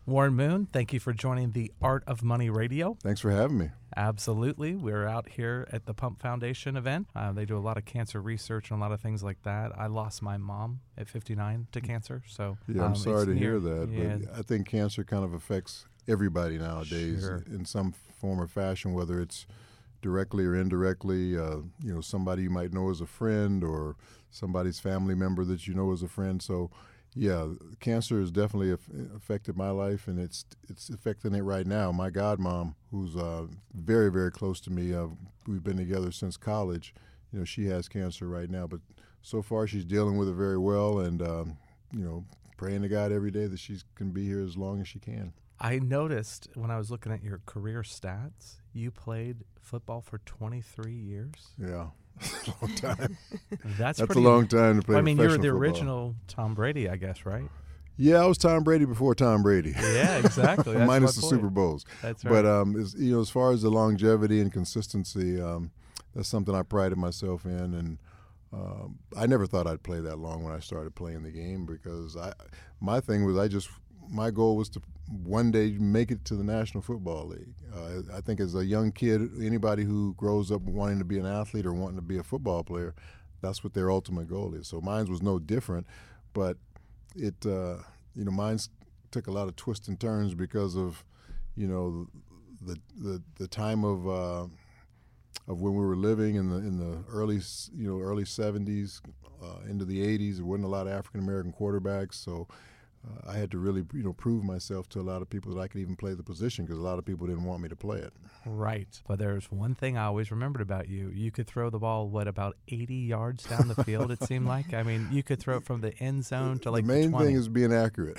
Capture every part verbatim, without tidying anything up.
Warren Moon, thank you for joining the Art of Money Radio. Thanks for having me. Absolutely. We're out here at the Pump Foundation event. Uh, they do a lot of cancer research and a lot of things like that. I lost my mom at fifty-nine to cancer. So Yeah, I'm um, sorry to near, hear that. yeah. But I think cancer kind of affects everybody nowadays Sure. in some form or fashion, whether it's directly or indirectly. Uh, you know, somebody you might know as a friend or somebody's family member that you know as a friend. So yeah, cancer has definitely af- affected my life, and it's it's affecting it right now. My godmom, who's uh, very, very close to me, uh, we've been together since college. You know, she has cancer right now, but so far she's dealing with it very well, and um, you know, praying to God every day that she can be here as long as she can. I noticed when I was looking at your career stats, you played football for twenty-three years. Yeah. That's a long time. That's, That's pretty, a long time to play I mean, you were the professional football. original Tom Brady, I guess, right? Yeah, I was Tom Brady before Tom Brady. Yeah, exactly. That's Minus my the point. Super Bowls. That's right. But um, as, you know, as far as the longevity and consistency, um, that's something I prided myself in, and um, I never thought I'd play that long when I started playing the game, because I, my thing was I just my goal was to one day make it to the National Football League. Uh, I think as a young kid, anybody who grows up wanting to be an athlete or wanting to be a football player, that's what their ultimate goal is. So mine was no different, but it, uh, you know, mine took a lot of twists and turns because of, you know, the the the time of uh, of when we were living in the in the early you know early seventies uh, into the eighties. There wasn't a lot of African American quarterbacks, so. Uh, I had to really, you know, prove myself to a lot of people that I could even play the position, because a lot of people didn't want me to play it. Right. But there's one thing I always remembered about you. You could throw the ball, what, about eighty yards down the field, it seemed like? I mean, you could throw it from the end zone to like the main the twenty. thing is being accurate.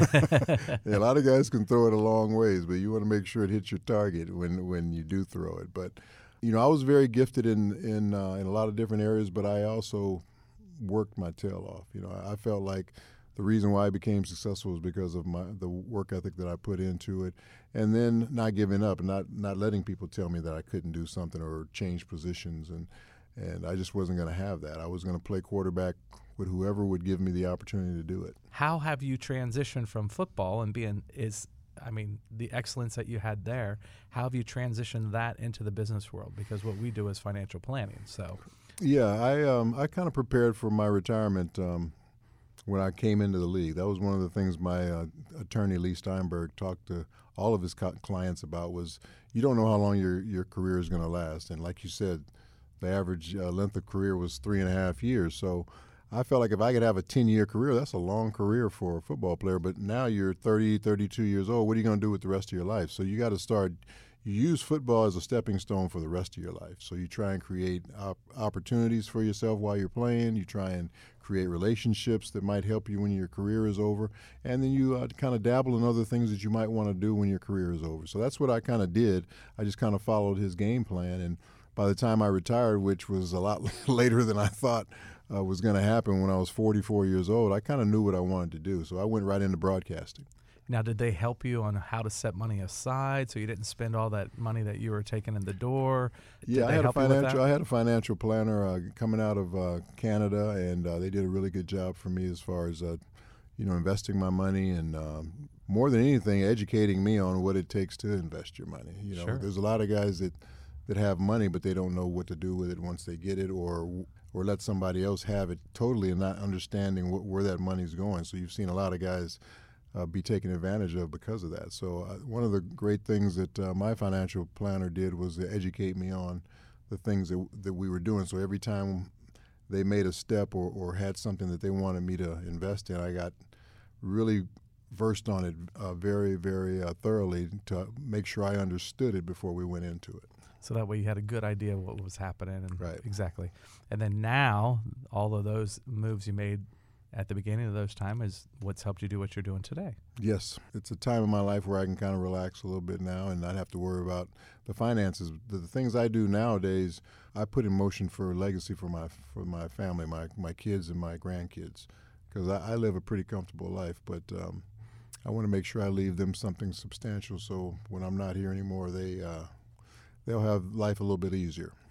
Yeah, a lot of guys can throw it a long ways, but you want to make sure it hits your target when when you do throw it. But, you know, I was very gifted in, in, uh, in a lot of different areas, but I also worked my tail off. You know, I felt like the reason why I became successful was because of my the work ethic that I put into it, and then not giving up and not, not letting people tell me that I couldn't do something or change positions, and and I just wasn't going to have that. I was going to play quarterback with whoever would give me the opportunity to do it. How have you transitioned from football and being is I mean the excellence that you had there? How have you transitioned that into the business world? Because what we do is financial planning. So yeah, I um, I kind of prepared for my retirement. Um, When I came into the league, that was one of the things my uh, attorney Lee Steinberg talked to all of his co- clients about. Was you don't know how long your your career is going to last, and like you said, the average uh, length of career was three and a half years. So I felt like if I could have a ten-year career, that's a long career for a football player. But now you're thirty, thirty-two years old. What are you going to do with the rest of your life? So you got to start. You use football as a stepping stone for the rest of your life. So you try and create op- opportunities for yourself while you're playing. You try and create relationships that might help you when your career is over. And then you uh, kind of dabble in other things that you might want to do when your career is over. So that's what I kind of did. I just kind of followed his game plan. And by the time I retired, which was a lot later than I thought uh, was going to happen when I was forty-four years old, I kind of knew what I wanted to do. So I went right into broadcasting. now, did they help you on how to set money aside so you didn't spend all that money that you were taking in the door? Did Yeah, I they had a help you with financial. that? I had a financial planner uh, coming out of uh, Canada, and uh, they did a really good job for me as far as uh, you know investing my money, and um, more than anything, educating me on what it takes to invest your money. You know, Sure. there's a lot of guys that that have money, but they don't know what to do with it once they get it, or or let somebody else have it totally, and not understanding wh- where that money's going. So you've seen a lot of guys Uh, be taken advantage of because of that. So uh, one of the great things that uh, my financial planner did was to educate me on the things that, that we were doing. So every time they made a step or, or had something that they wanted me to invest in, I got really versed on it uh, very, very uh, thoroughly to make sure I understood it before we went into it. So that way you had a good idea of what was happening. And Right. Exactly. And then now, all of those moves you made at the beginning of those time is what's helped you do what you're doing today. Yes, it's a time in my life where I can kind of relax a little bit now and not have to worry about the finances. The, the things I do nowadays, I put in motion for a legacy for my for my family, my my kids and my grandkids, because I, I live a pretty comfortable life, but um, I want to make sure I leave them something substantial. So when I'm not here anymore, they uh, they'll have life a little bit easier.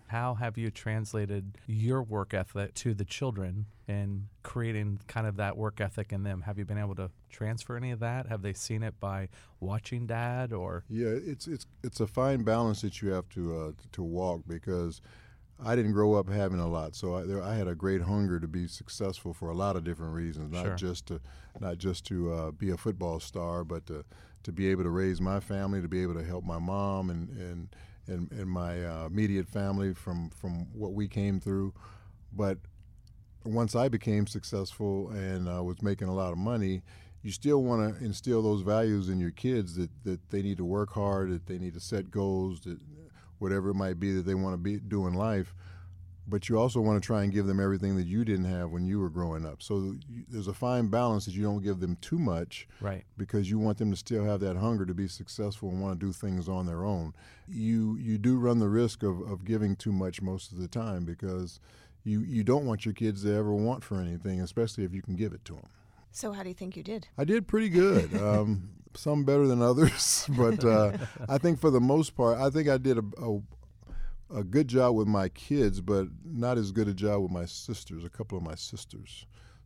How have you translated your work ethic to the children and creating kind of that work ethic in them? Have you been able to transfer any of that? Have they seen it by watching Dad or? Yeah, it's it's it's a fine balance that you have to uh, to walk, because I didn't grow up having a lot, so I, there, I had a great hunger to be successful for a lot of different reasons, not Sure. just to not just to uh, be a football star, but to to be able to raise my family, to be able to help my mom and and and, and my uh, immediate family from from what we came through. But once I became successful and uh, was making a lot of money, you still want to instill those values in your kids, that, that they need to work hard, that they need to set goals, that whatever it might be that they want to be do in life. But you also want to try and give them everything that you didn't have when you were growing up. So you, there's a fine balance that you don't give them too much, Right. because you want them to still have that hunger to be successful and want to do things on their own. You you do run the risk of, of giving too much most of the time, because you, you don't want your kids to ever want for anything, especially if you can give it to them. So how do you think you did? I did pretty good. Um, some better than others, but uh, I think for the most part, I think I did a, a a good job with my kids, but not as good a job with my sisters, a couple of my sisters.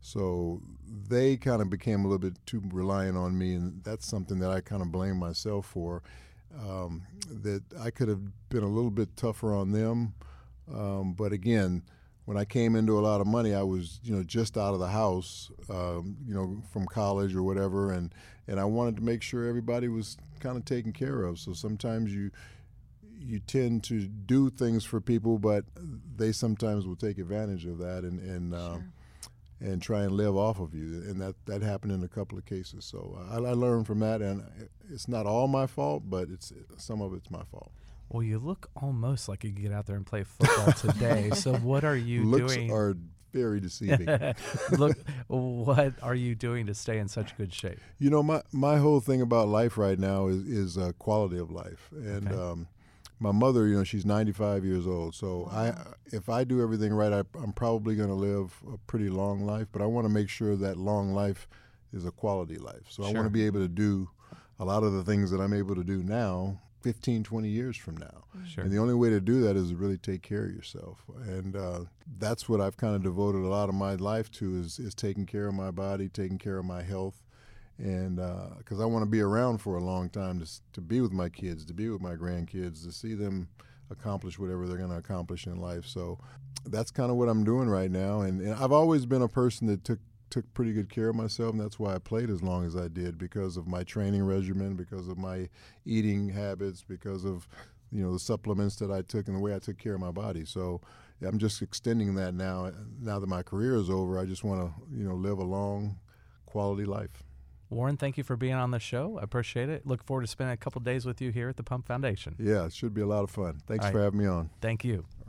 So they kind of became a little bit too reliant on me, and that's something that I kind of blame myself for, um, that I could have been a little bit tougher on them. Um, but again, when I came into a lot of money, I was, you know, just out of the house, um, you know, from college or whatever, and, and I wanted to make sure everybody was kind of taken care of. So sometimes you you tend to do things for people, but they sometimes will take advantage of that and and uh, Sure. and try and live off of you. And that, that happened in a couple of cases. So I, I learned from that, and it's not all my fault, but it's some of it's my fault. Well, you look almost like you could get out there and play football today. So what are you Looks doing? are very deceiving. Look, what are you doing to stay in such good shape? You know, my, my whole thing about life right now is, is uh, quality of life. And Okay. um, my mother, you know, she's ninety-five years old. So Wow. I, if I do everything right, I, I'm probably going to live a pretty long life. But I want to make sure that long life is a quality life. So I Sure. want to be able to do a lot of the things that I'm able to do now fifteen, twenty years from now. Sure. And the only way to do that is to really take care of yourself. And uh, that's what I've kind of devoted a lot of my life to, is, is taking care of my body, taking care of my health. And because uh, I want to be around for a long time to, s- to be with my kids, to be with my grandkids, to see them accomplish whatever they're going to accomplish in life. So that's kind of what I'm doing right now. And, and I've always been a person that took took pretty good care of myself, and that's why I played as long as I did, because of my training regimen, because of my eating habits, because of, you know, the supplements that I took and the way I took care of my body. So I'm just extending that now. Now that my career is over, I just want to, you know, live a long, quality life. Warren, thank you for being on the show. I appreciate it. Look forward to spending a couple days with you here at the Pump Foundation. Yeah, it should be a lot of fun. Thanks All for right. having me on. Thank you.